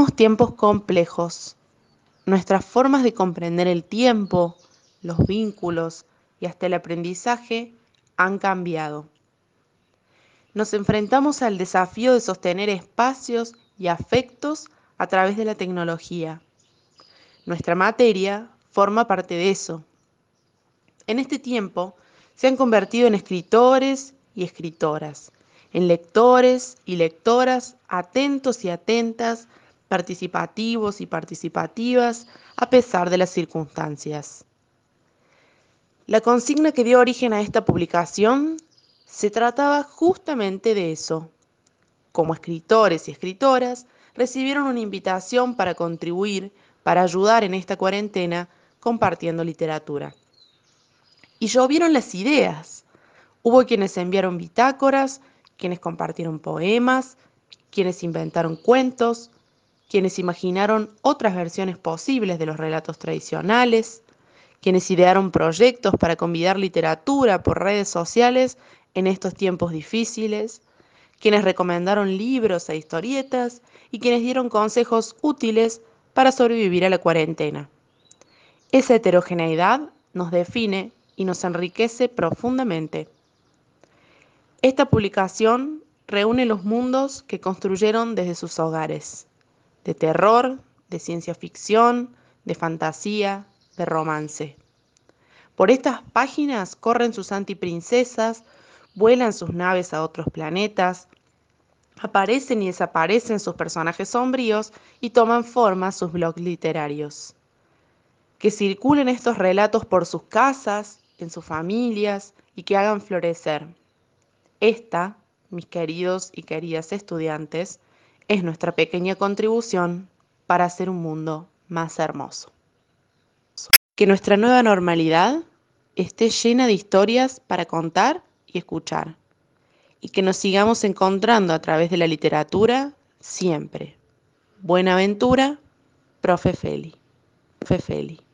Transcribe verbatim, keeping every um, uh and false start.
Vivimos tiempos complejos. Nuestras formas de comprender el tiempo, los vínculos y hasta el aprendizaje han cambiado. Nos enfrentamos al desafío de sostener espacios y afectos a través de la tecnología. Nuestra materia forma parte de eso. En este tiempo se han convertido en escritores y escritoras, en lectores y lectoras atentos y atentas, participativos y participativas, a pesar de las circunstancias. La consigna que dio origen a esta publicación se trataba justamente de eso. Como escritores y escritoras, recibieron una invitación para contribuir, para ayudar en esta cuarentena, compartiendo literatura. Y llovieron las ideas. Hubo quienes enviaron bitácoras, quienes compartieron poemas, quienes inventaron cuentos, quienes imaginaron otras versiones posibles de los relatos tradicionales, quienes idearon proyectos para convidar literatura por redes sociales en estos tiempos difíciles, quienes recomendaron libros e historietas y quienes dieron consejos útiles para sobrevivir a la cuarentena. Esa heterogeneidad nos define y nos enriquece profundamente. Esta publicación reúne los mundos que construyeron desde sus hogares, de terror, de ciencia ficción, de fantasía, de romance. Por estas páginas corren sus antiprincesas, vuelan sus naves a otros planetas, aparecen y desaparecen sus personajes sombríos y toman forma sus blogs literarios. Que circulen estos relatos por sus casas, en sus familias y que hagan florecer. Esta, mis queridos y queridas estudiantes, es nuestra pequeña contribución para hacer un mundo más hermoso. Que nuestra nueva normalidad esté llena de historias para contar y escuchar. Y que nos sigamos encontrando a través de la literatura siempre. Buenaventura, profe Feli. Profe Feli.